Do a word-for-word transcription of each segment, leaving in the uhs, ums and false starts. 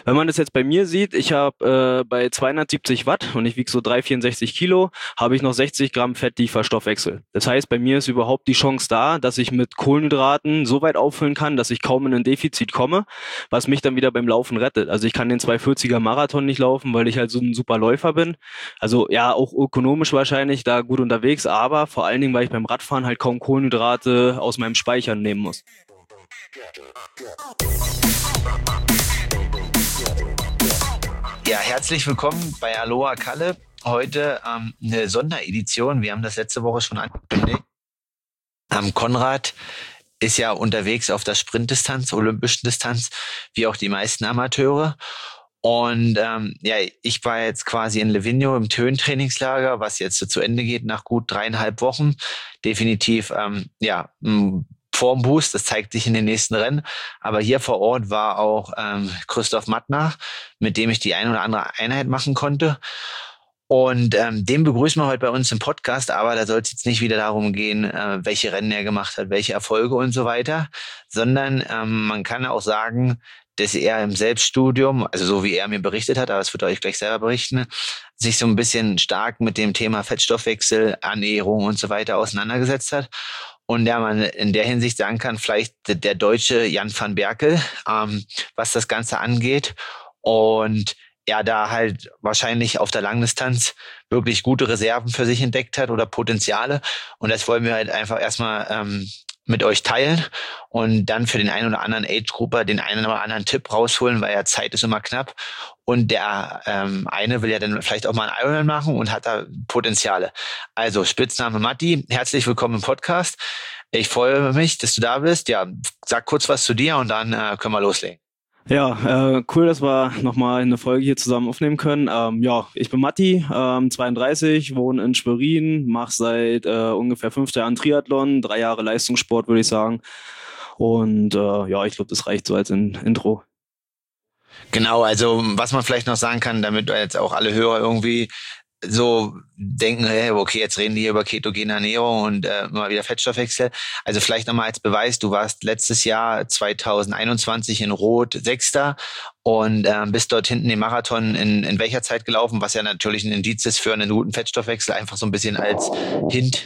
Wenn man das jetzt bei mir sieht, ich habe äh, bei zweihundertsiebzig Watt und ich wiege so dreihundertvierundsechzig Kilo, habe ich noch sechzig Gramm Fett, die ich verstoffwechsel. Das heißt, bei mir ist überhaupt die Chance da, dass ich mit Kohlenhydraten so weit auffüllen kann, dass ich kaum in ein Defizit komme, was mich dann wieder beim Laufen rettet. Also ich kann den zweihundertvierziger Marathon nicht laufen, weil ich halt so ein super Läufer bin. Also ja, auch ökonomisch wahrscheinlich da gut unterwegs, aber vor allen Dingen, weil ich beim Radfahren halt kaum Kohlenhydrate aus meinem Speicher nehmen muss. Ja, herzlich willkommen bei Aloha Kalle. Heute ähm, eine Sonderedition. Wir haben das letzte Woche schon angekündigt. Ähm, Konrad ist ja unterwegs auf der Sprintdistanz, olympischen Distanz, wie auch die meisten Amateure. Und ähm, ja, ich war jetzt quasi in Livigno im Tönen-Trainingslager, was jetzt zu Ende geht nach gut dreieinhalb Wochen. Definitiv ähm, ja Formboost, das zeigt sich in den nächsten Rennen. Aber hier vor Ort war auch ähm, Christoph Mattner, mit dem ich die ein oder andere Einheit machen konnte. Und ähm, den begrüßen wir heute bei uns im Podcast, aber da soll es jetzt nicht wieder darum gehen, äh, welche Rennen er gemacht hat, welche Erfolge und so weiter, sondern ähm, man kann auch sagen, dass er im Selbststudium, also so wie er mir berichtet hat, aber das wird er euch gleich selber berichten, sich so ein bisschen stark mit dem Thema Fettstoffwechsel, Ernährung und so weiter auseinandergesetzt hat. Und ja, man in der Hinsicht sagen kann, vielleicht der deutsche Jan van Berkel, ähm, was das Ganze angeht. Und ja, da halt wahrscheinlich auf der Langdistanz wirklich gute Reserven für sich entdeckt hat oder Potenziale. Und das wollen wir halt einfach erstmal ähm, mit euch teilen und dann für den einen oder anderen Age-Grupper den einen oder anderen Tipp rausholen, weil ja Zeit ist immer knapp. Und der ähm, eine will ja dann vielleicht auch mal einen Ironman machen und hat da Potenziale. Also Spitzname Matti, herzlich willkommen im Podcast. Ich freue mich, dass du da bist. Ja, sag kurz was zu dir und dann äh, können wir loslegen. Ja, äh, cool, dass wir nochmal eine Folge hier zusammen aufnehmen können. Ähm, ja, ich bin Matti, ähm, zweiunddreißig, wohne in Schwerin, mache seit äh, ungefähr fünf Jahren Triathlon, drei Jahre Leistungssport, würde ich sagen. Und äh, ja, ich glaube, das reicht so als in Intro. Genau, also was man vielleicht noch sagen kann, damit jetzt auch alle Hörer irgendwie so denken, hey, okay, jetzt reden die hier über ketogene Ernährung und äh, mal wieder Fettstoffwechsel. Also vielleicht nochmal als Beweis, du warst letztes Jahr zwanzig einundzwanzig in Rot Sechster und äh, bist dort hinten den Marathon in, in welcher Zeit gelaufen, was ja natürlich ein Indiz ist für einen guten Fettstoffwechsel, einfach so ein bisschen als Hint.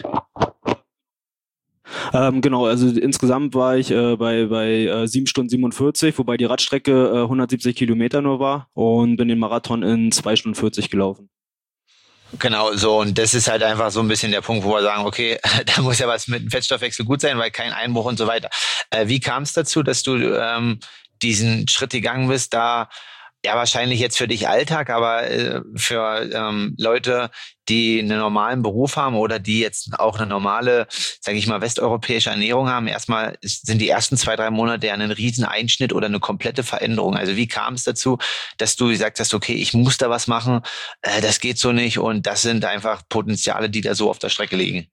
Ähm, genau, also insgesamt war ich äh, bei, bei äh, sieben Stunden siebenundvierzig, wobei die Radstrecke äh, hundertsiebzig Kilometer nur war und bin den Marathon in zwei Stunden vierzig gelaufen. Genau, so. Und das ist halt einfach so ein bisschen der Punkt, wo wir sagen, okay, da muss ja was mit dem Fettstoffwechsel gut sein, weil kein Einbruch und so weiter. Äh, wie kam es dazu, dass du ähm, diesen Schritt gegangen bist, da ja wahrscheinlich jetzt für dich Alltag, aber äh, für ähm, Leute, die einen normalen Beruf haben oder die jetzt auch eine normale, sage ich mal, westeuropäische Ernährung haben, erstmal ist, sind die ersten zwei, drei Monate ja ein riesen Einschnitt oder eine komplette Veränderung. Also wie kam es dazu, dass du gesagt hast, okay, ich muss da was machen, äh, das geht so nicht und das sind einfach Potenziale, die da so auf der Strecke liegen?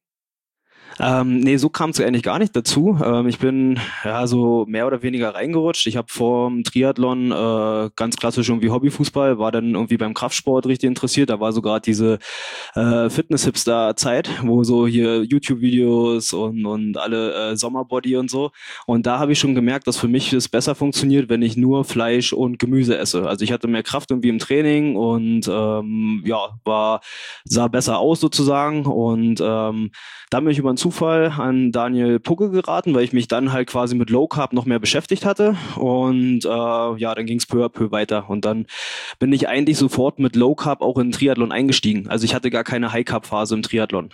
Ähm, nee, so kam es eigentlich gar nicht dazu. Ähm, ich bin ja so mehr oder weniger reingerutscht. Ich habe vor dem Triathlon äh, ganz klassisch irgendwie Hobbyfußball, war dann irgendwie beim Kraftsport richtig interessiert. Da war so gerade diese äh, Fitness-Hipster-Zeit, wo so hier YouTube-Videos und, und alle äh, Sommerbody und so. Und da habe ich schon gemerkt, dass für mich es besser funktioniert, wenn ich nur Fleisch und Gemüse esse. Also ich hatte mehr Kraft irgendwie im Training und ähm, ja, war sah besser aus sozusagen. Und ähm, dann bin ich über einen Zufall an Daniel Pucke geraten, weil ich mich dann halt quasi mit Low Carb noch mehr beschäftigt hatte und äh, ja, dann ging es peu à peu weiter und dann bin ich eigentlich sofort mit Low Carb auch in den Triathlon eingestiegen. Also ich hatte gar keine High Carb Phase im Triathlon.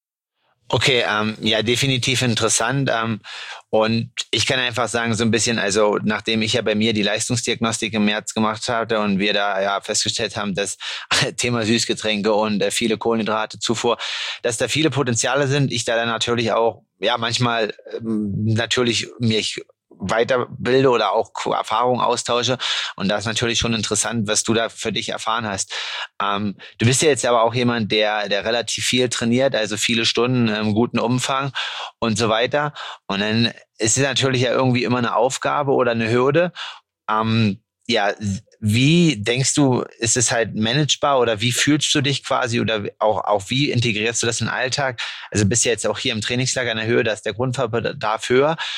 Okay, ähm, ja, definitiv interessant. Ähm, und ich kann einfach sagen, so ein bisschen, also nachdem ich ja bei mir die Leistungsdiagnostik im März gemacht hatte und wir da ja festgestellt haben, dass Thema Süßgetränke und äh, viele Kohlenhydrate, Zufuhr, dass da viele Potenziale sind, ich da dann natürlich auch, ja, manchmal ähm, natürlich mich weiterbilde oder auch Erfahrungen austausche. Und das ist natürlich schon interessant, was du da für dich erfahren hast. Ähm, du bist ja jetzt aber auch jemand, der, der relativ viel trainiert, also viele Stunden im guten Umfang und so weiter. Und dann ist es natürlich ja irgendwie immer eine Aufgabe oder eine Hürde. Ähm, ja, wie denkst du, ist es halt managebar oder wie fühlst du dich quasi oder auch, auch wie integrierst du das in den Alltag? Also bist ja jetzt auch hier im Trainingslager in der Höhe, da ist der Grundbedarf höher.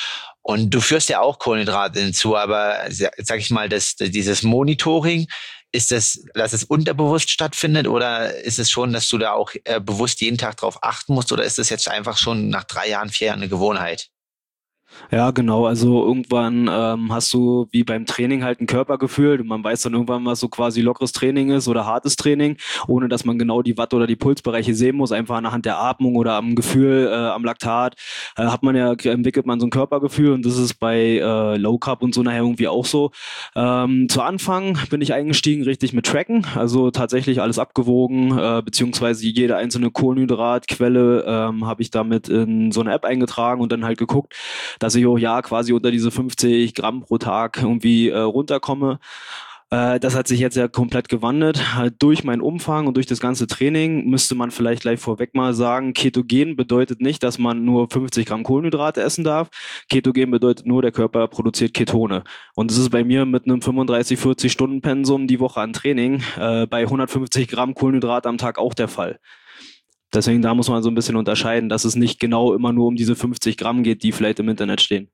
Und du führst ja auch Kohlenhydrate hinzu, aber sag ich mal, das, dieses Monitoring, ist das, dass es unterbewusst stattfindet oder ist es schon, dass du da auch äh, bewusst jeden Tag drauf achten musst oder ist das jetzt einfach schon nach drei Jahren, vier Jahren eine Gewohnheit? Ja, genau. Also irgendwann ähm, hast du wie beim Training halt ein Körpergefühl. Man weiß dann irgendwann, was so quasi lockeres Training ist oder hartes Training, ohne dass man genau die Watt- oder die Pulsbereiche sehen muss. Einfach anhand der Atmung oder am Gefühl, äh, am Laktat, äh, hat man ja, entwickelt man so ein Körpergefühl und das ist bei äh, Low Carb und so nachher irgendwie auch so. Ähm, zu Anfang bin ich eingestiegen richtig mit Tracken, also tatsächlich alles abgewogen, äh, beziehungsweise jede einzelne Kohlenhydratquelle ähm, habe ich damit in so eine App eingetragen und dann halt geguckt, dass ich auch ja quasi unter diese fünfzig Gramm pro Tag irgendwie äh, runterkomme. Äh, das hat sich jetzt ja komplett gewandelt. Halt durch meinen Umfang und durch das ganze Training müsste man vielleicht gleich vorweg mal sagen, Ketogen bedeutet nicht, dass man nur fünfzig Gramm Kohlenhydrate essen darf. Ketogen bedeutet nur, der Körper produziert Ketone. Und das ist bei mir mit einem fünfunddreißig, vierzig Stunden Pensum die Woche an Training äh, bei hundertfünfzig Gramm Kohlenhydrate am Tag auch der Fall. Deswegen, da muss man so ein bisschen unterscheiden, dass es nicht genau immer nur um diese fünfzig Gramm geht, die vielleicht im Internet stehen.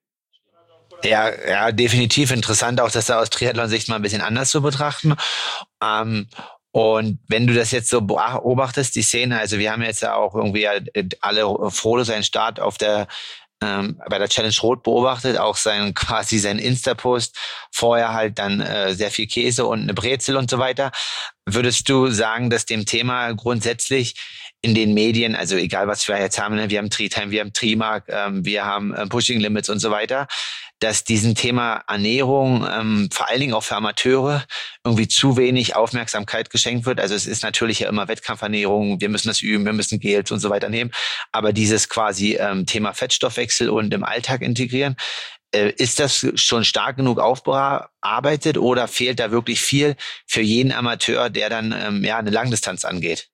Ja, ja, definitiv interessant auch, das da aus Triathlon-Sicht mal ein bisschen anders zu betrachten. Ähm, und wenn du das jetzt so beobachtest, die Szene, also wir haben jetzt ja auch irgendwie alle Frodo seinen Start auf der ähm, bei der Challenge Rot beobachtet, auch sein quasi sein Insta-Post, vorher halt dann äh, sehr viel Käse und eine Brezel und so weiter. Würdest du sagen, dass dem Thema grundsätzlich in den Medien, also egal was wir jetzt haben, ne, wir haben Tri-Time, wir haben Trimark, ähm, wir haben äh, Pushing Limits und so weiter, dass diesem Thema Ernährung, ähm, vor allen Dingen auch für Amateure, irgendwie zu wenig Aufmerksamkeit geschenkt wird. Also es ist natürlich ja immer Wettkampfernährung, wir müssen das üben, wir müssen Gels und so weiter nehmen, aber dieses quasi ähm, Thema Fettstoffwechsel und im Alltag integrieren, äh, ist das schon stark genug aufbearbeitet oder fehlt da wirklich viel für jeden Amateur, der dann ähm, ja eine Langdistanz angeht?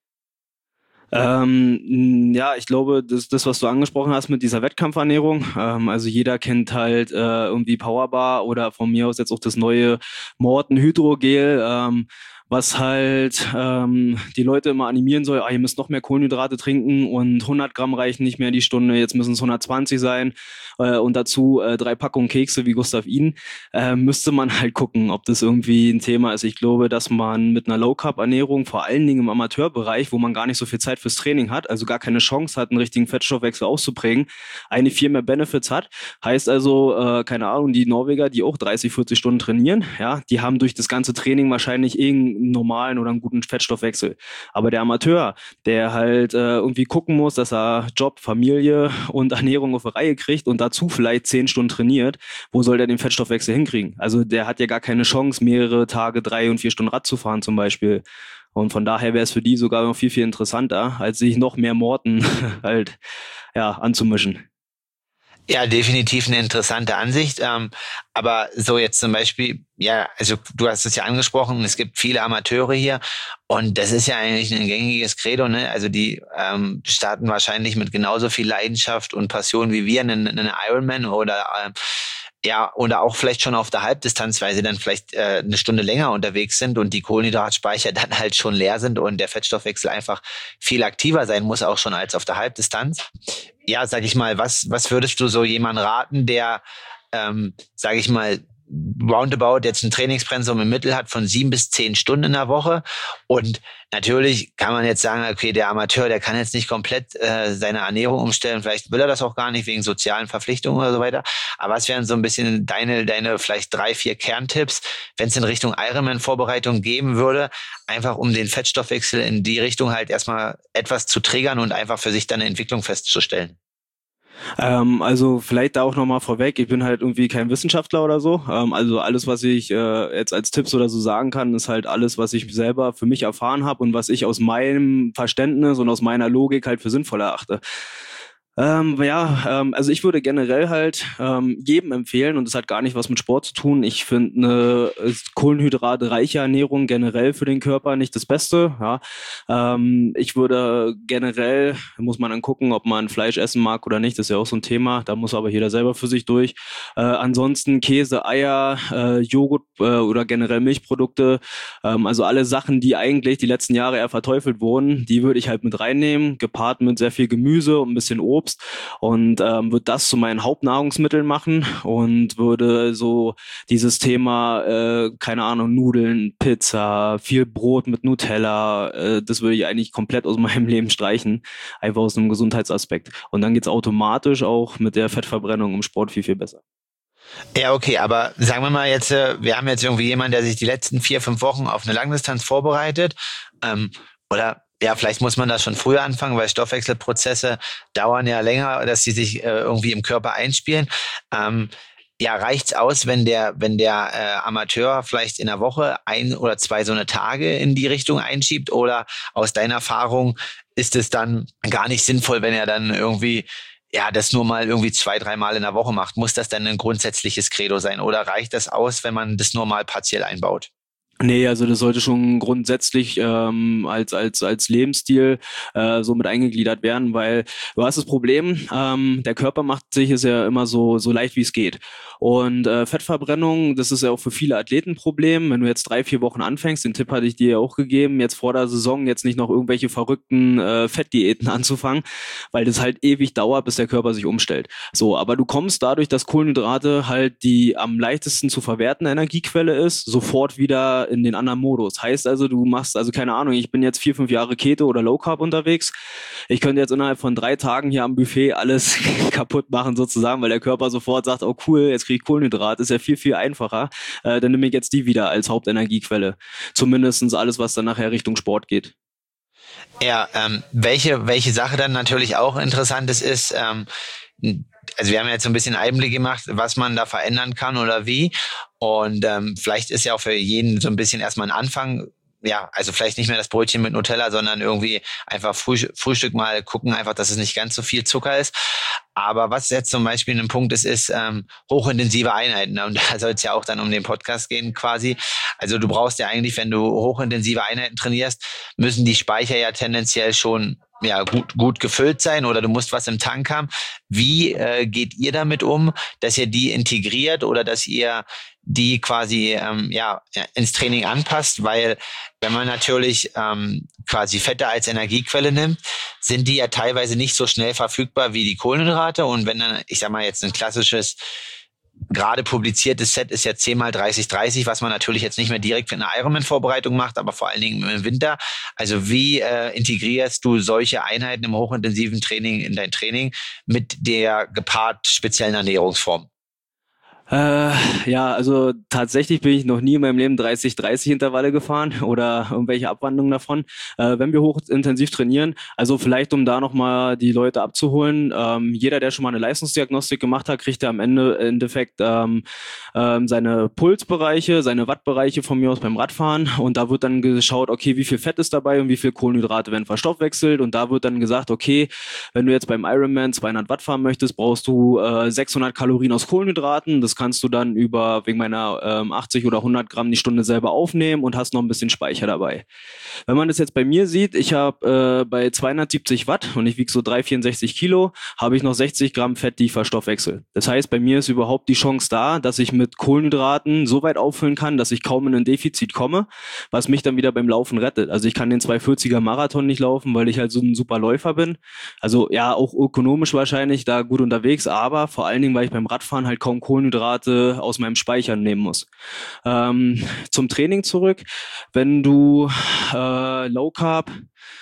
Ähm, ja, ich glaube, das, das, was du angesprochen hast mit dieser Wettkampfernährung, ähm, also jeder kennt halt äh, irgendwie Powerbar oder von mir aus jetzt auch das neue Morten Hydrogel, ähm, was halt ähm, die Leute immer animieren soll, ah, ihr müsst noch mehr Kohlenhydrate trinken und hundert Gramm reichen nicht mehr die Stunde, jetzt müssen es hundertzwanzig sein äh, und dazu äh, drei Packungen Kekse wie Gustav Iden, äh, müsste man halt gucken, ob das irgendwie ein Thema ist. Ich glaube, dass man mit einer Low-Carb-Ernährung, vor allen Dingen im Amateurbereich, wo man gar nicht so viel Zeit fürs Training hat, also gar keine Chance hat, einen richtigen Fettstoffwechsel auszuprägen, eine viel mehr Benefits hat. Heißt also, äh, keine Ahnung, die Norweger, die auch dreißig, vierzig Stunden trainieren, ja, die haben durch das ganze Training wahrscheinlich irgendeinen normalen oder einen guten Fettstoffwechsel. Aber der Amateur, der halt äh, irgendwie gucken muss, dass er Job, Familie und Ernährung auf die Reihe kriegt und dazu vielleicht zehn Stunden trainiert, wo soll der den Fettstoffwechsel hinkriegen? Also der hat ja gar keine Chance, mehrere Tage, drei und vier Stunden Rad zu fahren zum Beispiel. Und von daher wäre es für die sogar noch viel, viel interessanter, als sich noch mehr Morten halt ja anzumischen. Ja, definitiv eine interessante Ansicht. Ähm, aber so jetzt zum Beispiel, ja, also du hast es ja angesprochen, es gibt viele Amateure hier und das ist ja eigentlich ein gängiges Credo, ne? Also die ähm, starten wahrscheinlich mit genauso viel Leidenschaft und Passion wie wir einen, einen Ironman oder ähm, ja, oder auch vielleicht schon auf der Halbdistanz, weil sie dann vielleicht äh, eine Stunde länger unterwegs sind und die Kohlenhydratspeicher dann halt schon leer sind und der Fettstoffwechsel einfach viel aktiver sein muss, auch schon als auf der Halbdistanz. Ja, sag ich mal, was, was würdest du so jemandem raten, der, ähm, sag ich mal, roundabout jetzt ein Trainingspensum im Mittel hat von sieben bis zehn Stunden in der Woche. Und natürlich kann man jetzt sagen, okay, der Amateur, der kann jetzt nicht komplett äh, seine Ernährung umstellen. Vielleicht will er das auch gar nicht wegen sozialen Verpflichtungen oder so weiter. Aber was wären so ein bisschen deine, deine vielleicht drei, vier Kerntipps, wenn es in Richtung Ironman-Vorbereitung geben würde, einfach um den Fettstoffwechsel in die Richtung halt erstmal etwas zu triggern und einfach für sich dann eine Entwicklung festzustellen? Ähm, also vielleicht da auch nochmal vorweg, ich bin halt irgendwie kein Wissenschaftler oder so. Ähm, also alles, was ich äh, jetzt als Tipps oder so sagen kann, ist halt alles, was ich selber für mich erfahren habe und was ich aus meinem Verständnis und aus meiner Logik halt für sinnvoll erachte. Ähm, ja, ähm, also ich würde generell halt ähm, jedem empfehlen, und das hat gar nicht was mit Sport zu tun. Ich finde eine kohlenhydratreiche Ernährung generell für den Körper nicht das Beste. Ja. Ähm, ich würde generell, muss man dann gucken, ob man Fleisch essen mag oder nicht, das ist ja auch so ein Thema, da muss aber jeder selber für sich durch. Äh, ansonsten Käse, Eier, äh, Joghurt äh, oder generell Milchprodukte, ähm, also alle Sachen, die eigentlich die letzten Jahre eher verteufelt wurden, die würde ich halt mit reinnehmen, gepaart mit sehr viel Gemüse und ein bisschen Obst. schubst und ähm, würde das zu meinen Hauptnahrungsmitteln machen und würde so dieses Thema, äh, keine Ahnung, Nudeln, Pizza, viel Brot mit Nutella, äh, das würde ich eigentlich komplett aus meinem Leben streichen, einfach aus einem Gesundheitsaspekt. Und dann geht's automatisch auch mit der Fettverbrennung im Sport viel, viel besser. Ja, okay, aber sagen wir mal jetzt, äh, wir haben jetzt irgendwie jemanden, der sich die letzten vier, fünf Wochen auf eine Langdistanz vorbereitet, ähm, oder ja, vielleicht muss man das schon früher anfangen, weil Stoffwechselprozesse dauern ja länger, dass sie sich äh, irgendwie im Körper einspielen. Ähm, ja, reicht's aus, wenn der, wenn der äh, Amateur vielleicht in der Woche ein oder zwei so eine Tage in die Richtung einschiebt, oder aus deiner Erfahrung ist es dann gar nicht sinnvoll, wenn er dann irgendwie ja, das nur mal irgendwie zwei, dreimal in der Woche macht? Muss das dann ein grundsätzliches Credo sein, oder reicht das aus, wenn man das nur mal partiell einbaut? Nee, also das sollte schon grundsätzlich ähm, als als als Lebensstil äh, so mit eingegliedert werden, weil du hast das Problem, ähm, der Körper macht sich es ja immer so so leicht wie es geht. Und äh, Fettverbrennung, das ist ja auch für viele Athleten ein Problem. Wenn du jetzt drei, vier Wochen anfängst, den Tipp hatte ich dir ja auch gegeben, jetzt vor der Saison jetzt nicht noch irgendwelche verrückten äh, Fettdiäten anzufangen, weil das halt ewig dauert, bis der Körper sich umstellt. So, aber du kommst dadurch, dass Kohlenhydrate halt die am leichtesten zu verwertende Energiequelle ist, sofort wieder in den anderen Modus. Heißt also, du machst, also keine Ahnung, ich bin jetzt vier, fünf Jahre Keto oder Low Carb unterwegs. Ich könnte jetzt innerhalb von drei Tagen hier am Buffet alles kaputt machen sozusagen, weil der Körper sofort sagt, oh cool, jetzt kriege ich Kohlenhydrat, ist ja viel, viel einfacher. Äh, dann nehme ich jetzt die wieder als Hauptenergiequelle. Zumindestens alles, was dann nachher Richtung Sport geht. Ja, ähm, welche, welche Sache dann natürlich auch interessant ist, ist, ähm, also wir haben jetzt so ein bisschen Einblick gemacht, was man da verändern kann oder wie. Und ähm, vielleicht ist ja auch für jeden so ein bisschen erstmal ein Anfang, ja, also vielleicht nicht mehr das Brötchen mit Nutella, sondern irgendwie einfach Früh, Frühstück mal gucken, einfach, dass es nicht ganz so viel Zucker ist. Aber was jetzt zum Beispiel ein Punkt ist, ist ähm, hochintensive Einheiten. Und da soll es ja auch dann um den Podcast gehen quasi. Also du brauchst ja eigentlich, wenn du hochintensive Einheiten trainierst, müssen die Speicher ja tendenziell schon ja gut gut gefüllt sein, oder du musst was im Tank haben. Wie äh, geht ihr damit um, dass ihr die integriert oder dass ihr die quasi ähm, ja ins Training anpasst? Weil wenn man natürlich ähm, quasi Fette als Energiequelle nimmt, sind die ja teilweise nicht so schnell verfügbar wie die Kohlenhydrate. Und wenn dann, ich sag mal jetzt ein klassisches gerade publiziertes Set ist ja zehn mal dreißig dreißig, was man natürlich jetzt nicht mehr direkt für eine Ironman-Vorbereitung macht, aber vor allen Dingen im Winter. Also wie äh, integrierst du solche Einheiten im hochintensiven Training in dein Training mit der gepaart speziellen Ernährungsform? Äh, ja, also tatsächlich bin ich noch nie in meinem Leben dreißig dreißig Intervalle gefahren oder irgendwelche Abwandlungen davon. Äh, wenn wir hochintensiv trainieren, also vielleicht um da nochmal die Leute abzuholen, ähm, jeder, der schon mal eine Leistungsdiagnostik gemacht hat, kriegt ja am Ende im Endeffekt ähm, ähm, seine Pulsbereiche, seine Wattbereiche von mir aus beim Radfahren, und da wird dann geschaut, okay, wie viel Fett ist dabei und wie viel Kohlenhydrate werden verstoffwechselt, und da wird dann gesagt, okay, wenn du jetzt beim Ironman zweihundert Watt fahren möchtest, brauchst du äh, sechshundert Kalorien aus Kohlenhydraten. Das kannst du dann über wegen meiner ähm, achtzig oder hundert Gramm die Stunde selber aufnehmen und hast noch ein bisschen Speicher dabei. Wenn man das jetzt bei mir sieht, ich habe äh, bei zweihundertsiebzig Watt und ich wiege so drei Komma vierundsechzig Kilo, habe ich noch sechzig Gramm Fett, die ich verstoffwechsel. Das heißt, bei mir ist überhaupt die Chance da, dass ich mit Kohlenhydraten so weit auffüllen kann, dass ich kaum in ein Defizit komme, was mich dann wieder beim Laufen rettet. Also ich kann den zweihundertvierziger Marathon nicht laufen, weil ich halt so ein super Läufer bin. Also ja, auch ökonomisch wahrscheinlich da gut unterwegs, aber vor allen Dingen, weil ich beim Radfahren halt kaum Kohlenhydrate aus meinem Speicher nehmen muss. Ähm, zum Training zurück. Wenn du äh, Low Carb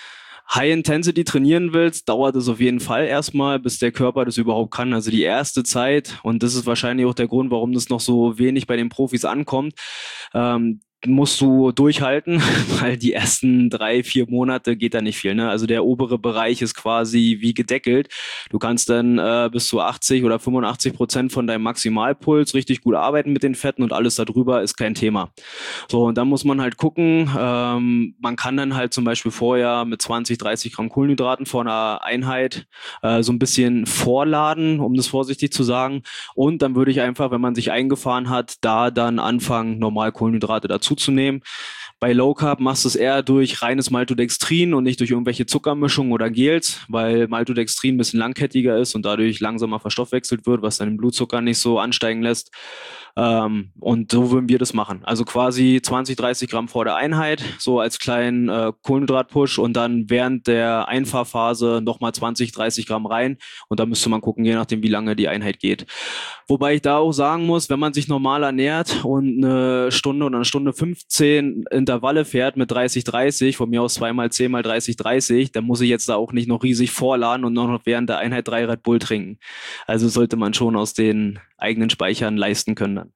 High Intensity trainieren willst, dauert es auf jeden Fall erstmal, bis der Körper das überhaupt kann. Also die erste Zeit, und das ist wahrscheinlich auch der Grund, warum das noch so wenig bei den Profis ankommt, ähm, musst du durchhalten, weil die ersten drei, vier Monate geht da nicht viel, ne? Also der obere Bereich ist quasi wie gedeckelt. Du kannst dann äh, bis zu achtzig oder fünfundachtzig Prozent von deinem Maximalpuls richtig gut arbeiten mit den Fetten, und alles darüber ist kein Thema. So, und dann muss man halt gucken, ähm, man kann dann halt zum Beispiel vorher mit zwanzig, dreißig Gramm Kohlenhydraten vor einer Einheit äh, so ein bisschen vorladen, um das vorsichtig zu sagen. Und dann würde ich einfach, wenn man sich eingefahren hat, da dann anfangen, normal Kohlenhydrate dazu zuzunehmen. Bei Low Carb machst du es eher durch reines Maltodextrin und nicht durch irgendwelche Zuckermischungen oder Gels, weil Maltodextrin ein bisschen langkettiger ist und dadurch langsamer verstoffwechselt wird, was deinen Blutzucker nicht so ansteigen lässt. Ähm, und so würden wir das machen. Also quasi zwanzig, dreißig Gramm vor der Einheit, so als kleinen äh, Kohlenhydrat-Push und dann während der Einfahrphase nochmal zwanzig, dreißig Gramm rein. Und da müsste man gucken, je nachdem, wie lange die Einheit geht. Wobei ich da auch sagen muss, wenn man sich normal ernährt und eine Stunde oder eine Stunde fünfzehn Intervalle fährt mit dreißig, dreißig, von mir aus zweimal zehn mal dreißig, dreißig, dann muss ich jetzt da auch nicht noch riesig vorladen und noch während der Einheit drei Red Bull trinken. Also sollte man schon aus den eigenen Speichern leisten können dann.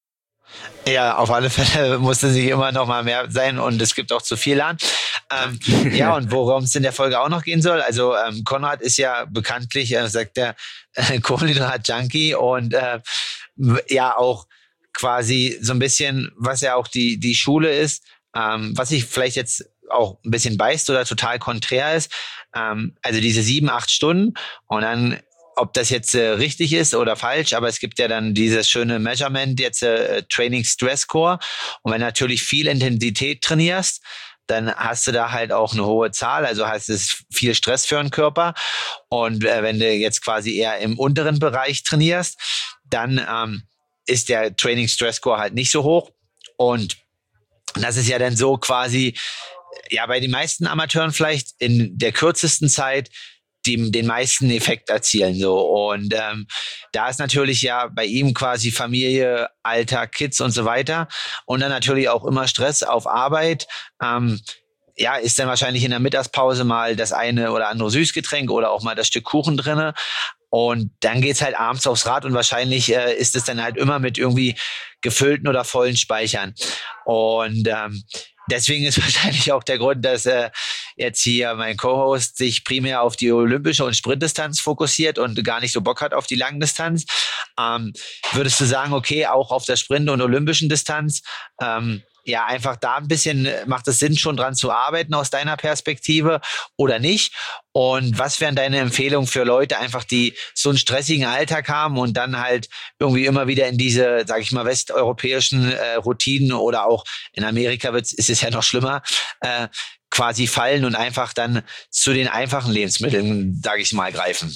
Ja, auf alle Fälle musste sich immer noch mal mehr sein und es gibt auch zu viel an. Ähm, ja, und worum es in der Folge auch noch gehen soll, also ähm, Konrad ist ja bekanntlich, äh, sagt der äh, Kohlenhydrat-Junkie und äh, ja auch quasi so ein bisschen, was ja auch die die Schule ist, ähm, was ich vielleicht jetzt auch ein bisschen beißt oder total konträr ist, ähm, also diese sieben, acht Stunden und dann ob das jetzt äh, richtig ist oder falsch, aber es gibt ja dann dieses schöne Measurement, jetzt äh, Training Stress Score. Und wenn du natürlich viel Intensität trainierst, dann hast du da halt auch eine hohe Zahl, also heißt es viel Stress für den Körper. Und äh, wenn du jetzt quasi eher im unteren Bereich trainierst, dann ähm, ist der Training Stress Score halt nicht so hoch. Und das ist ja dann so quasi, ja, bei den meisten Amateuren vielleicht in der kürzesten Zeit die den meisten Effekt erzielen so und ähm, da ist natürlich ja bei ihm quasi Familie, Alltag, Kids und so weiter und dann natürlich auch immer Stress auf Arbeit. Ähm, ja, ist dann wahrscheinlich in der Mittagspause mal das eine oder andere Süßgetränk oder auch mal das Stück Kuchen drinne und dann geht's halt abends aufs Rad und wahrscheinlich äh, ist es dann halt immer mit irgendwie gefüllten oder vollen Speichern und ähm, deswegen ist wahrscheinlich auch der Grund, dass äh, jetzt hier mein Co-Host sich primär auf die olympische und Sprintdistanz fokussiert und gar nicht so Bock hat auf die Langdistanz. Ähm, würdest du sagen, okay, auch auf der Sprint- und olympischen Distanz, ähm, ja, einfach da ein bisschen, macht es Sinn, schon dran zu arbeiten aus deiner Perspektive oder nicht? Und was wären deine Empfehlungen für Leute, einfach die so einen stressigen Alltag haben und dann halt irgendwie immer wieder in diese, sag ich mal, westeuropäischen äh, Routinen oder auch in Amerika wird's, ist es ja noch schlimmer, äh, quasi fallen und einfach dann zu den einfachen Lebensmitteln, sag ich mal, greifen?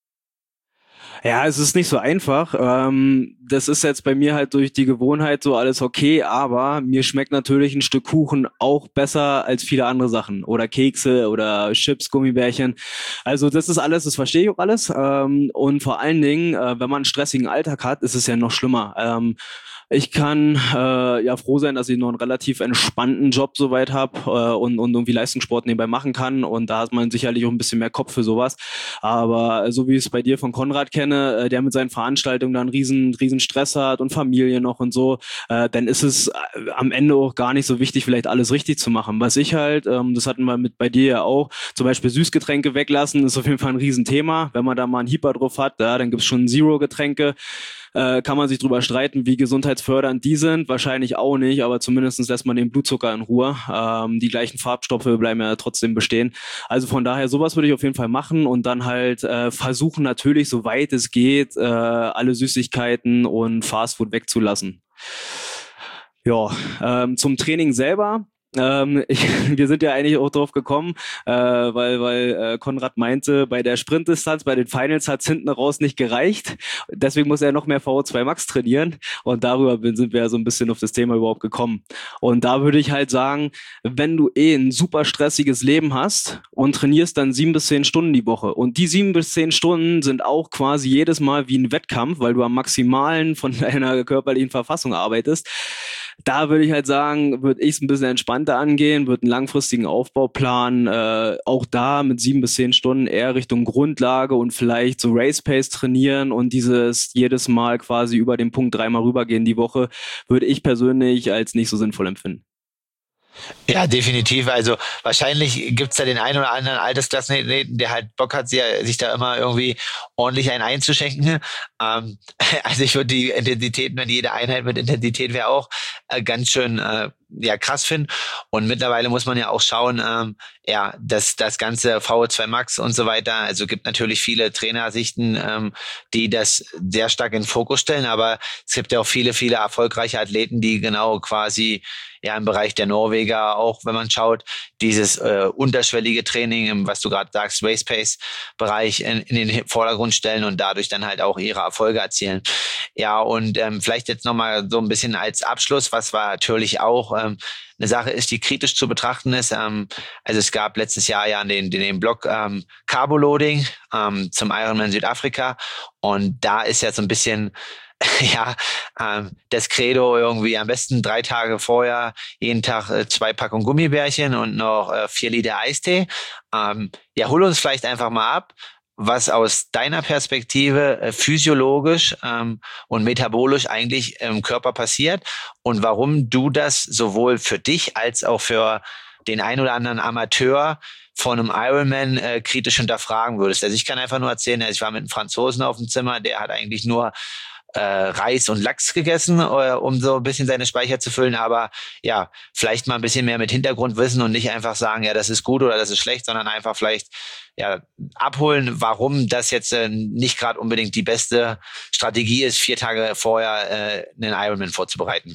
Ja, es ist nicht so einfach. Ähm, das ist jetzt bei mir halt durch die Gewohnheit so alles okay, aber mir schmeckt natürlich ein Stück Kuchen auch besser als viele andere Sachen oder Kekse oder Chips, Gummibärchen. Also das ist alles, das verstehe ich auch alles. Ähm, und vor allen Dingen, äh, wenn man einen stressigen Alltag hat, ist es ja noch schlimmer. Ähm, Ich kann äh, ja froh sein, dass ich noch einen relativ entspannten Job soweit habe äh, und, und irgendwie Leistungssport nebenbei machen kann. Und da hat man sicherlich auch ein bisschen mehr Kopf für sowas. Aber so wie ich es bei dir von Konrad kenne, äh, der mit seinen Veranstaltungen dann riesen, riesen Stress hat und Familie noch und so, äh, dann ist es äh, am Ende auch gar nicht so wichtig, vielleicht alles richtig zu machen. Was ich halt, ähm, das hatten wir mit bei dir ja auch, zum Beispiel Süßgetränke weglassen, ist auf jeden Fall ein Riesenthema. Wenn man da mal einen Hyper drauf hat, ja, dann gibt's schon Zero-Getränke. Äh, kann man sich drüber streiten, wie gesundheitsfördernd die sind. Wahrscheinlich auch nicht, aber zumindest lässt man den Blutzucker in Ruhe. Ähm, die gleichen Farbstoffe bleiben ja trotzdem bestehen. Also von daher, sowas würde ich auf jeden Fall machen und dann halt äh, versuchen natürlich, soweit es geht, äh, alle Süßigkeiten und Fastfood wegzulassen. Ja, ähm, zum Training selber. Ähm, ich, wir sind ja eigentlich auch drauf gekommen, äh, weil weil äh, Konrad meinte, bei der Sprintdistanz, bei den Finals hat's hinten raus nicht gereicht. Deswegen muss er noch mehr V O zwei Max trainieren und darüber sind wir ja so ein bisschen auf das Thema überhaupt gekommen. Und da würde ich halt sagen, wenn du eh ein super stressiges Leben hast und trainierst dann sieben bis zehn Stunden die Woche und die sieben bis zehn Stunden sind auch quasi jedes Mal wie ein Wettkampf, weil du am Maximalen von deiner körperlichen Verfassung arbeitest, da würde ich halt sagen, würde ich es ein bisschen entspannter angehen, würde einen langfristigen Aufbauplan, äh, auch da mit sieben bis zehn Stunden eher Richtung Grundlage und vielleicht so Race Pace trainieren und dieses jedes Mal quasi über den Punkt dreimal rübergehen die Woche, würde ich persönlich als nicht so sinnvoll empfinden. Ja, definitiv. Also wahrscheinlich gibt's da den einen oder anderen Altersklassenathleten, der halt Bock hat, sich da immer irgendwie ordentlich einen einzuschenken. Ähm, also ich würde die Intensitäten, wenn jede Einheit mit Intensität wäre, auch äh, ganz schön äh, ja krass finden. Und mittlerweile muss man ja auch schauen, ähm, ja, dass das ganze V O zwei Max und so weiter, also gibt natürlich viele Trainersichten, ähm, die das sehr stark in den Fokus stellen, aber es gibt ja auch viele, viele erfolgreiche Athleten, die genau quasi ja im Bereich der Norweger auch, wenn man schaut, dieses äh, unterschwellige Training, im, was du gerade sagst, Race Pace Bereich in, in den Vordergrund stellen und dadurch dann halt auch ihre Erfolge erzielen. Ja, und ähm, vielleicht jetzt nochmal so ein bisschen als Abschluss, was war natürlich auch ähm, eine Sache ist, die kritisch zu betrachten ist. Ähm, also es gab letztes Jahr ja den, den, den Blog ähm, Carboloading ähm, zum Ironman Südafrika und da ist ja so ein bisschen ja, ähm, das Credo irgendwie am besten drei Tage vorher jeden Tag äh, zwei Packungen Gummibärchen und noch äh, vier Liter Eistee. Ähm, ja, hol uns vielleicht einfach mal ab, was aus deiner Perspektive äh, physiologisch ähm, und metabolisch eigentlich im Körper passiert und warum du das sowohl für dich als auch für den ein oder anderen Amateur von einem Ironman äh, kritisch hinterfragen würdest. Also ich kann einfach nur erzählen, also ich war mit einem Franzosen auf dem Zimmer, der hat eigentlich nur äh, Reis und Lachs gegessen, äh, um so ein bisschen seine Speicher zu füllen, aber ja, vielleicht mal ein bisschen mehr mit Hintergrundwissen und nicht einfach sagen, ja, das ist gut oder das ist schlecht, sondern einfach vielleicht ja abholen, warum das jetzt äh, nicht gerade unbedingt die beste Strategie ist, vier Tage vorher äh, einen Ironman vorzubereiten.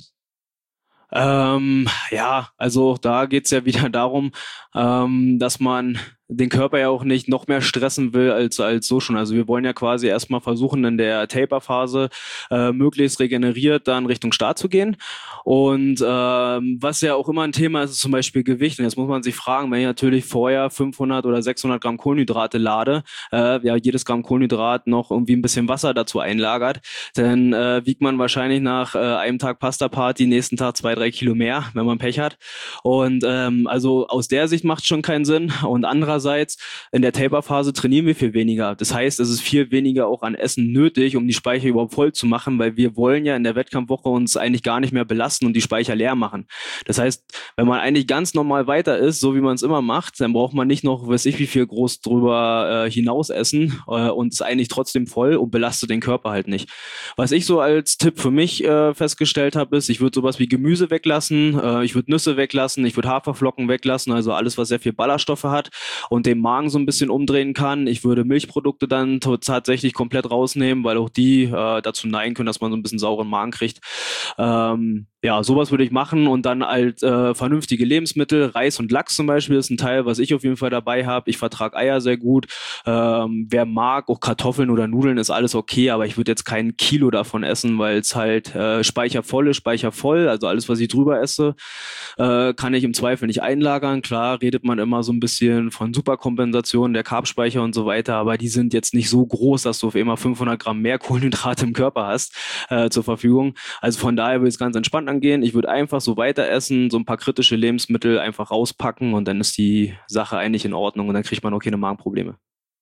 Ähm, ja, also da geht's ja wieder darum, ähm, dass man den Körper ja auch nicht noch mehr stressen will als als so schon. Also wir wollen ja quasi erstmal versuchen, in der Taper-Phase äh, möglichst regeneriert dann Richtung Start zu gehen. Und ähm, was ja auch immer ein Thema ist, ist zum Beispiel Gewicht. Und jetzt muss man sich fragen, wenn ich natürlich vorher fünfhundert oder sechshundert Gramm Kohlenhydrate lade, äh, ja jedes Gramm Kohlenhydrat noch irgendwie ein bisschen Wasser dazu einlagert, dann äh, wiegt man wahrscheinlich nach äh, einem Tag Pasta-Party nächsten Tag zwei, drei Kilo mehr, wenn man Pech hat. Und ähm, also aus der Sicht macht es schon keinen Sinn. Und andererseits in der Taper-Phase trainieren wir viel weniger. Das heißt, es ist viel weniger auch an Essen nötig, um die Speicher überhaupt voll zu machen, weil wir wollen ja in der Wettkampfwoche uns eigentlich gar nicht mehr belasten und die Speicher leer machen. Das heißt, wenn man eigentlich ganz normal weiter ist, so wie man es immer macht, dann braucht man nicht noch, weiß ich wie viel groß drüber äh, hinaus essen äh, und ist eigentlich trotzdem voll und belastet den Körper halt nicht. Was ich so als Tipp für mich äh, festgestellt habe, ist, ich würde sowas wie Gemüse weglassen, äh, ich würde Nüsse weglassen, ich würde Haferflocken weglassen, also alles, was sehr viel Ballaststoffe hat und den Magen so ein bisschen umdrehen kann. Ich würde Milchprodukte dann t- tatsächlich komplett rausnehmen, weil auch die äh, dazu neigen können, dass man so ein bisschen sauren Magen kriegt. Ähm, ja, sowas würde ich machen und dann halt äh, vernünftige Lebensmittel, Reis und Lachs zum Beispiel ist ein Teil, was ich auf jeden Fall dabei habe. Ich vertrage Eier sehr gut. Ähm, wer mag, auch Kartoffeln oder Nudeln ist alles okay, aber ich würde jetzt kein Kilo davon essen, weil es halt äh, speichervoll ist, speichervoll, also alles, was ich drüber esse, äh, kann ich im Zweifel nicht einlagern. Klar redet man immer so ein bisschen von Superkompensation der Carbspeicher und so weiter, aber die sind jetzt nicht so groß, dass du auf immer fünfhundert Gramm mehr Kohlenhydrate im Körper hast äh, zur Verfügung. Also von daher würde ich es ganz entspannt angehen. Ich würde einfach so weiter essen, so ein paar kritische Lebensmittel einfach rauspacken und dann ist die Sache eigentlich in Ordnung und dann kriegt man auch keine Magenprobleme.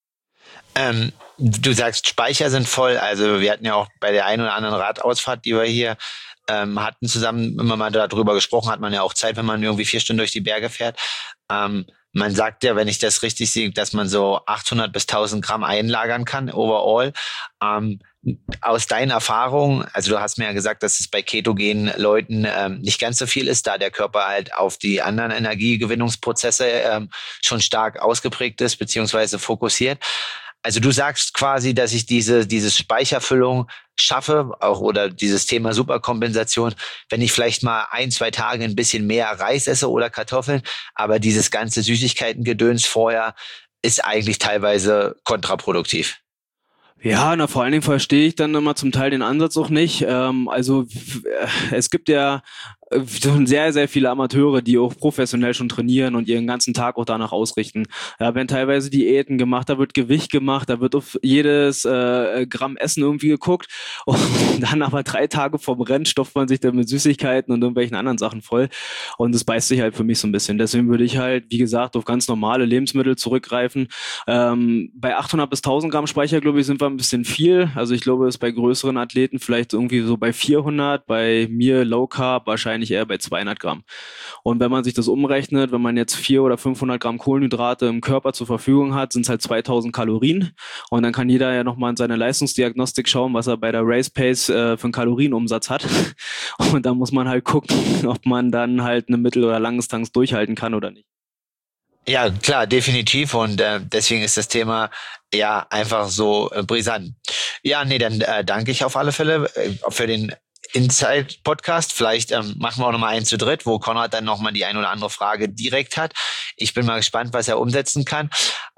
Ähm, du sagst, Speicher sind voll. Also wir hatten ja auch bei der einen oder anderen Radausfahrt, die wir hier ähm, hatten zusammen, immer mal darüber gesprochen, hat man ja auch Zeit, wenn man irgendwie vier Stunden durch die Berge fährt. Ähm, man sagt ja, wenn ich das richtig sehe, dass man so achthundert bis tausend Gramm einlagern kann, overall. Ähm, aus deinen Erfahrungen, also du hast mir ja gesagt, dass es bei ketogenen Leuten ähm, nicht ganz so viel ist, da der Körper halt auf die anderen Energiegewinnungsprozesse ähm, schon stark ausgeprägt ist, beziehungsweise fokussiert. Also du sagst quasi, dass ich diese diese Speicherfüllung schaffe, auch oder dieses Thema Superkompensation, wenn ich vielleicht mal ein, zwei Tage ein bisschen mehr Reis esse oder Kartoffeln, aber dieses ganze Süßigkeiten-Gedöns vorher ist eigentlich teilweise kontraproduktiv. Ja, na vor allen Dingen verstehe ich dann immer zum Teil den Ansatz auch nicht. Ähm, also w- äh, es gibt ja äh, schon sehr, sehr viele Amateure, die auch professionell schon trainieren und ihren ganzen Tag auch danach ausrichten. Da werden teilweise Diäten gemacht, da wird Gewicht gemacht, da wird auf jedes äh, Gramm Essen irgendwie geguckt und dann aber drei Tage vorm Rennen stopft man sich dann mit Süßigkeiten und irgendwelchen anderen Sachen voll und das beißt sich halt für mich so ein bisschen. Deswegen würde ich halt, wie gesagt, auf ganz normale Lebensmittel zurückgreifen. Ähm, bei achthundert bis tausend Gramm Speicher, glaube ich, sind wir ein bisschen viel. Also ich glaube, es ist bei größeren Athleten vielleicht irgendwie so bei vierhundert, bei mir Low Carb wahrscheinlich eher bei zweihundert Gramm. Und wenn man sich das umrechnet, wenn man jetzt vierhundert oder fünfhundert Gramm Kohlenhydrate im Körper zur Verfügung hat, sind es halt zweitausend Kalorien. Und dann kann jeder ja nochmal in seine Leistungsdiagnostik schauen, was er bei der Race Pace äh, für einen Kalorienumsatz hat. Und da muss man halt gucken, ob man dann halt eine Mittel- oder Langdistanz durchhalten kann oder nicht. Ja, klar, definitiv. Und äh, deswegen ist das Thema ja einfach so äh, brisant. Ja, nee, dann äh, danke ich auf alle Fälle äh, für den Inside-Podcast. Vielleicht ähm, machen wir auch nochmal einen zu dritt, wo Konrad dann nochmal die ein oder andere Frage direkt hat. Ich bin mal gespannt, was er umsetzen kann.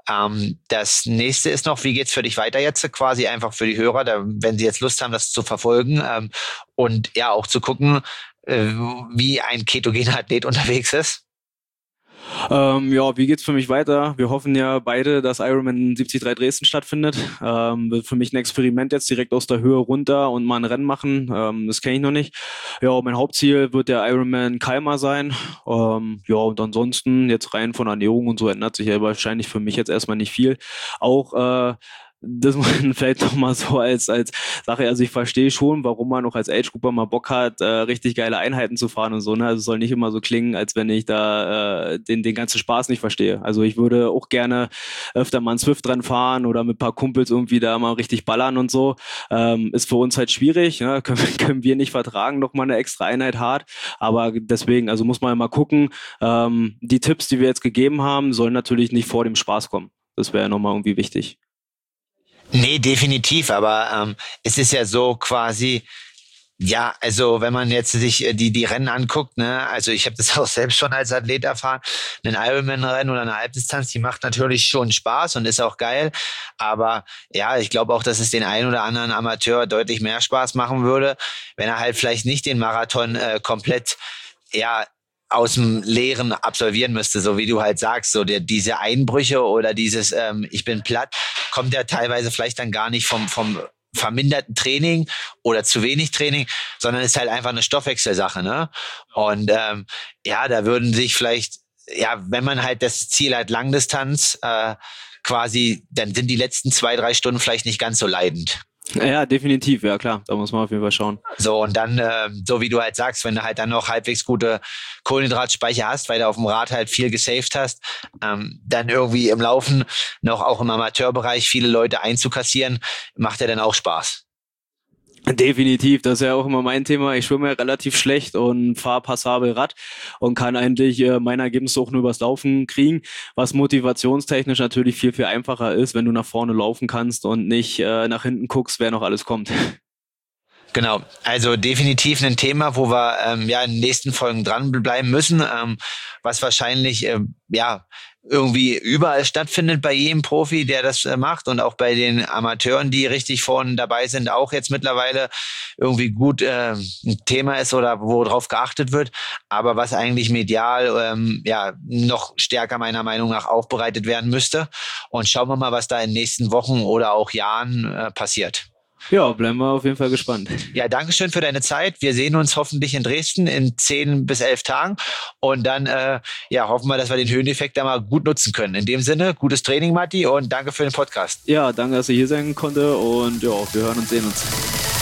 Ähm, das nächste ist noch, wie geht's für dich weiter jetzt? Quasi einfach für die Hörer, da, wenn sie jetzt Lust haben, das zu verfolgen ähm, und ja auch zu gucken, äh, wie ein ketogener Athlet unterwegs ist. Ähm, ja, wie geht's für mich weiter? Wir hoffen ja beide, dass Ironman siebzig Komma drei Dresden stattfindet. Ähm, wird für mich ein Experiment jetzt direkt aus der Höhe runter und mal ein Rennen machen. Ähm, das kenne ich noch nicht. Ja, mein Hauptziel wird der Ironman Kalmar sein. Ähm, ja, und ansonsten jetzt rein von Ernährung und so ändert sich ja wahrscheinlich für mich jetzt erstmal nicht viel. Auch äh, das man vielleicht noch mal so als als Sache, also ich verstehe schon, warum man noch als Age-Grupper mal Bock hat, äh, richtig geile Einheiten zu fahren und so, ne? Also es soll nicht immer so klingen, als wenn ich da äh, den den ganzen Spaß nicht verstehe. Also ich würde auch gerne öfter mal ein Swift dran fahren oder mit ein paar Kumpels irgendwie da mal richtig ballern und so. Ähm, ist für uns halt schwierig, ne? Können, können wir nicht vertragen, noch mal eine extra Einheit hart. Aber deswegen, also muss man mal gucken. Ähm, die Tipps, die wir jetzt gegeben haben, sollen natürlich nicht vor dem Spaß kommen. Das wäre ja nochmal irgendwie wichtig. Nee, definitiv, aber ähm, es ist ja so quasi, ja, also wenn man jetzt sich äh, die die Rennen anguckt, ne, also ich habe das auch selbst schon als Athlet erfahren, ein Ironman-Rennen oder eine Halbdistanz, die macht natürlich schon Spaß und ist auch geil, aber ja, ich glaube auch, dass es den einen oder anderen Amateur deutlich mehr Spaß machen würde, wenn er halt vielleicht nicht den Marathon äh, komplett, ja, aus dem Leeren absolvieren müsste, so wie du halt sagst, so der, diese Einbrüche oder dieses ähm, ich bin platt, kommt ja teilweise vielleicht dann gar nicht vom vom verminderten Training oder zu wenig Training, sondern ist halt einfach eine Stoffwechselsache, ne? Und ähm, ja, da würden sich vielleicht, ja, wenn man halt das Ziel hat, Langdistanz, äh, quasi, dann sind die letzten zwei, drei Stunden vielleicht nicht ganz so leidend. Ja, definitiv, ja klar, da muss man auf jeden Fall schauen. So, und dann, äh, so wie du halt sagst, wenn du halt dann noch halbwegs gute Kohlenhydratspeicher hast, weil du auf dem Rad halt viel gesaved hast, ähm, dann irgendwie im Laufen noch auch im Amateurbereich viele Leute einzukassieren, macht ja dann auch Spaß. Definitiv, das ist ja auch immer mein Thema. Ich schwimme ja relativ schlecht und fahre passabel Rad und kann eigentlich äh, mein Ergebnis auch nur übers Laufen kriegen, was motivationstechnisch natürlich viel, viel einfacher ist, wenn du nach vorne laufen kannst und nicht äh, nach hinten guckst, wer noch alles kommt. Genau, also definitiv ein Thema, wo wir ähm, ja in den nächsten Folgen dranbleiben müssen, ähm, was wahrscheinlich ähm, ja irgendwie überall stattfindet bei jedem Profi, der das äh, macht und auch bei den Amateuren, die richtig vorne dabei sind, auch jetzt mittlerweile irgendwie gut äh, ein Thema ist oder worauf geachtet wird, aber was eigentlich medial ähm, ja noch stärker meiner Meinung nach aufbereitet werden müsste. Und schauen wir mal, was da in den nächsten Wochen oder auch Jahren äh, passiert. Ja, bleiben wir auf jeden Fall gespannt. Ja, danke schön für deine Zeit. Wir sehen uns hoffentlich in Dresden in zehn bis elf Tagen. Und dann ja, ja, hoffen wir, dass wir den Höheneffekt da mal gut nutzen können. In dem Sinne, gutes Training, Matti, und danke für den Podcast. Ja, danke, dass ich hier sein konnte. Und ja, wir hören und sehen uns.